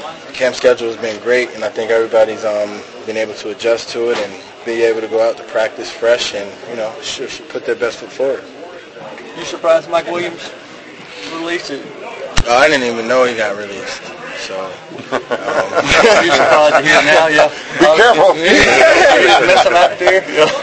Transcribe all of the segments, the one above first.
camp schedule has been great, and I think everybody's been able to adjust to it and be able to go out to practice fresh and, should put their best foot forward. You surprised Mike Williams released it? I didn't even know he got released. So, you're surprised to hear now, yeah. Be careful. Miss him out there.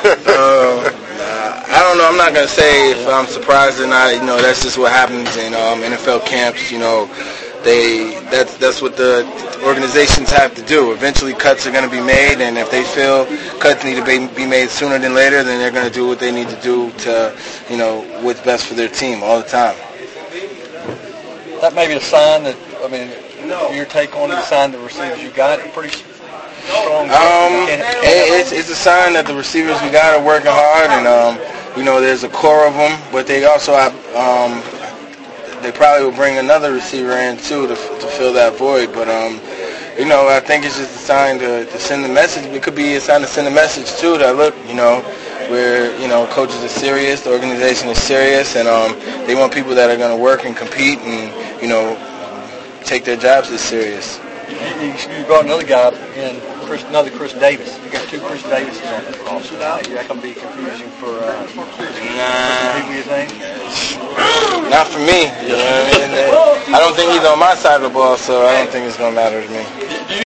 I don't know. I'm not going to say if I'm surprised or not. That's just what happens in NFL camps. That's what the organizations have to do. Eventually, cuts are going to be made, and if they feel cuts need to be made sooner than later, then they're going to do what they need to do to, what's best for their team all the time. That may be a sign that, your take on it, a sign the receivers you got are pretty strong. It's a sign that the receivers we got are working hard, and there's a core of them, but they also have. They probably will bring another receiver in too to fill that void. But I think it's just a sign to send the message. It could be a sign to send a message too that look, where coaches are serious, the organization is serious, and they want people that are going to work and compete and take their jobs as serious. You brought another guy in, another Chris Davis. You got two Chris Davises on this roster now. That can be confusing for people, you think? Not for me. I don't think he's on my side of the ball, so I don't think it's going to matter to me.